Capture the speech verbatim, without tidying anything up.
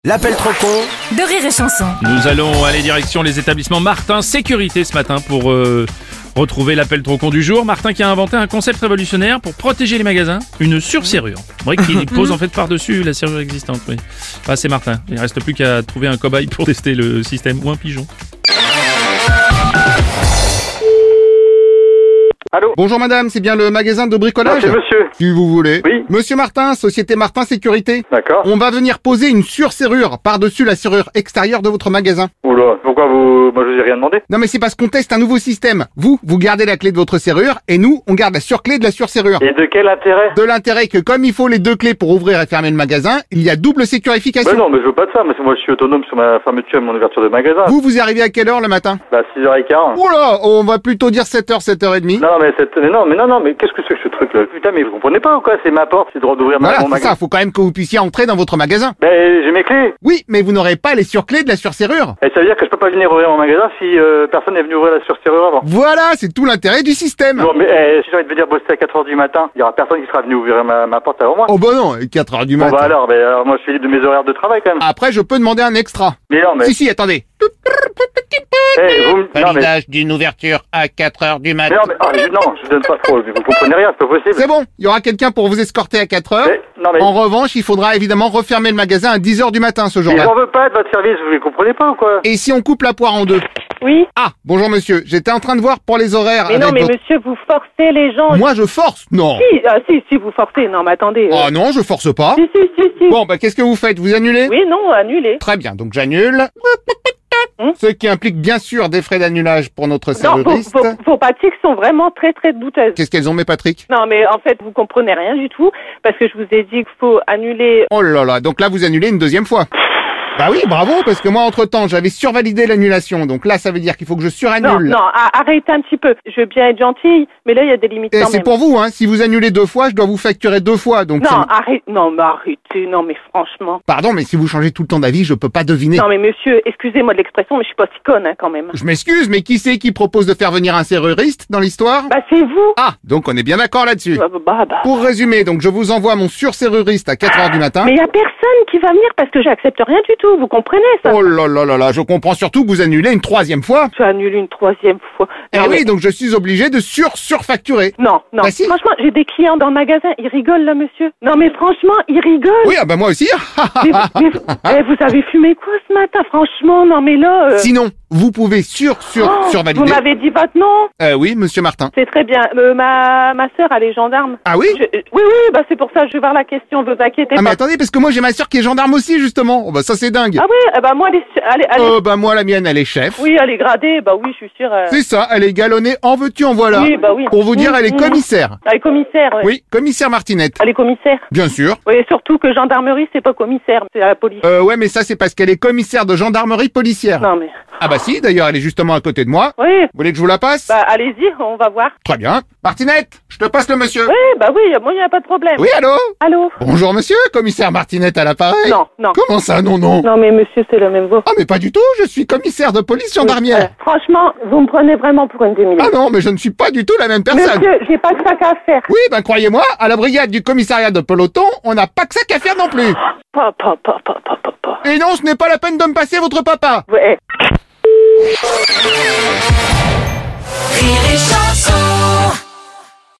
L'appel trop con de Rire et Chanson. Nous allons aller direction les établissements Martin Sécurité ce matin pour euh, retrouver l'appel trop con du jour. Martin qui a inventé un concept révolutionnaire pour protéger les magasins, une surserrure. Brique qui pose en fait par-dessus la serrure existante. Oui. Ah, c'est Martin. Il ne reste plus qu'à trouver un cobaye pour tester le système ou un pigeon. Allô ? Bonjour madame, c'est bien le magasin de Non, bricolage ? c'est monsieur. Si vous voulez. Oui. Monsieur Martin, Société Martin Sécurité. D'accord. On va venir poser une surserrure par-dessus la serrure extérieure de votre magasin. Oula, pourquoi vous... Moi, je vous ai rien demandé. Non mais c'est parce qu'on teste un nouveau système. Vous, vous gardez la clé de votre serrure et nous, on garde la surclé de la surserrure. Et de quel intérêt ? De l'intérêt que comme il faut les deux clés pour ouvrir et fermer le magasin, il y a double sécurification. Bah non, mais je veux pas de ça, parce que moi, je suis autonome sur ma fermeture et mon ouverture de magasin. Vous, vous y arrivez à quelle heure le matin ? Bah, six heures quinze. Oula, on va plutôt dire sept heures, sept heures trente. Non, mais cette... mais non, mais non, non, mais qu'est-ce que c'est que ce truc-là ? Putain, mais vous comprenez pas ou quoi ? C'est ma porte, c'est le droit d'ouvrir ma... Voilà, mon c'est magasin. ça, faut quand même que vous puissiez entrer dans votre magasin. Ben, j'ai mes clés. Oui, mais vous n'aurez pas les surclés de la surserrure. Et ça veut dire que je peux pas venir ouvrir mon magasin si euh, personne n'est venu ouvrir la surserrure avant. Voilà, c'est tout l'intérêt du système. Non, mais eh, si j'ai envie de venir bosser à quatre heures du matin, il y aura personne qui sera venu ouvrir ma, ma porte avant moi. Oh bah non, quatre heures du Bon matin. bah alors, ben, alors, moi je suis libre de mes horaires de travail quand même. Après, je peux demander un extra. Mais non, mais... Si, si, attendez. Eh, vous... me- Non, mais... Validage d'une ouverture à quatre heures du Mais matin. non, mais... ah, je... non, je donne pas trop, vous comprenez rien, c'est pas possible. C'est bon, il y aura quelqu'un pour vous escorter à quatre heures. Mais... Non, mais... En revanche, il faudra évidemment refermer le magasin à dix heures du matin ce Mais jour-là. j'en veux pas de votre service, vous les comprenez pas ou quoi ? Et si on coupe la poire en deux ? Oui, Ah, bonjour monsieur, j'étais en train de voir pour les horaires mais avec non, mais votre... monsieur, vous forcez les gens. Moi, je force ? Non. Si, ah, si, si, vous forcez. Non, mais attendez. euh, Oh non, je force pas. Si, si, si, si. Bon, bah qu'est-ce que vous faites ? Vous annulez ? Oui, non, annulez. Très bien, donc j'annule. Hum Ce qui implique bien sûr des frais d'annulage pour notre Non, vos, serruriste. vos, vos pratiques sont vraiment très, très douteuses. Qu'est-ce qu'elles ont, mes Patrick ? Non, mais en fait, vous comprenez rien du tout, parce que je vous ai dit qu'il faut annuler. Oh là là, donc là vous annulez une deuxième fois. Bah oui, bravo, parce que moi entre-temps j'avais survalidé l'annulation, donc là ça veut dire qu'il faut que je Non, surannule. non, a- arrêtez un petit peu. Je veux bien être gentille, mais là, il y a des limites Et quand c'est même. pour vous, hein, si vous annulez deux fois, je dois vous facturer deux fois, donc Non, c'est- arrête, non, mais arrêtez, non, mais franchement. Pardon, mais si vous changez tout le temps d'avis, je peux pas deviner. Non, mais monsieur, excusez-moi de l'expression, mais je suis pas si conne, hein, quand même. Je m'excuse, mais qui c'est qui propose de faire venir un serruriste dans l'histoire ? Bah, c'est vous. Ah, donc on est bien d'accord là-dessus. Bah, bah, bah. Pour résumer, donc je vous envoie mon surserruriste à quatre heures du matin. Mais il y a personne qui va venir parce que j'accepte rien du tout, vous comprenez ça? Oh là là là là, je comprends surtout que vous annulez une troisième fois. Je annule une troisième fois. Eh Non, oui, mais- donc je suis obligé de sur-surfacturer. Non, non. Bah si. Franchement, j'ai des clients dans le magasin, ils rigolent là, monsieur. Non, mais franchement, ils rigolent. Oui, ah bah moi aussi. Mais, mais- eh, vous avez fumé quoi ce matin? Franchement, non, mais là... euh, Sinon, vous pouvez sur sur oh, survalider. vous m'avez dit votre nom? Euh, oui, monsieur Martin. C'est très bien. Euh, ma ma sœur, elle est gendarme. Ah oui Je- euh, Oui, oui, bah c'est pour ça, je vais voir la question, vous inquiétez Ah mais pas. attendez, parce que moi j'ai ma sœur qui est gendarme aussi justement. Oh bah ça c'est dingue. Ah oui, eh bah moi, elle est... Elle est, elle est- Oh bah moi la mienne elle est chef. Oui, elle est gradée, bah oui, je suis sûre. euh, C'est ça, elle est galonnée en veux-tu en voilà. Oui, bah oui. Pour vous dire, Mmh, elle est mmh. commissaire. Elle est commissaire, ouais. Oui, commissaire Martinette. Elle est commissaire. Bien sûr. Oui, surtout que gendarmerie, c'est pas commissaire, c'est à la police. Euh, ouais, mais ça c'est parce qu'elle est commissaire de gendarmerie policière. Non, mais... Ah bah si, d'ailleurs elle est justement à côté de moi. Oui, Vous voulez que je vous la passe? bah allez-y, on va voir. Très bien. Martinette, je te passe le monsieur. Oui, bah oui, moi, il n'y a pas de problème. Oui, allô? Allô? Bonjour monsieur, commissaire Martinette à l'appareil. Non, non. Comment ça, non, non? Non, mais monsieur, c'est la même voix. Ah mais pas du tout, je suis commissaire de police gendarmière. Euh, franchement, vous me prenez vraiment pour une demi Ah non, mais je ne suis pas du tout la même personne. Monsieur, j'ai pas de sac à faire. Oui, ben croyez-moi, à la brigade du commissariat de peloton, on n'a pas que ça qu'à faire non plus. Pa, pa, pa, pa, pa, pa, pa. Et non, ce n'est pas la peine de me passer votre papa. Ouais. Rire et Chanson.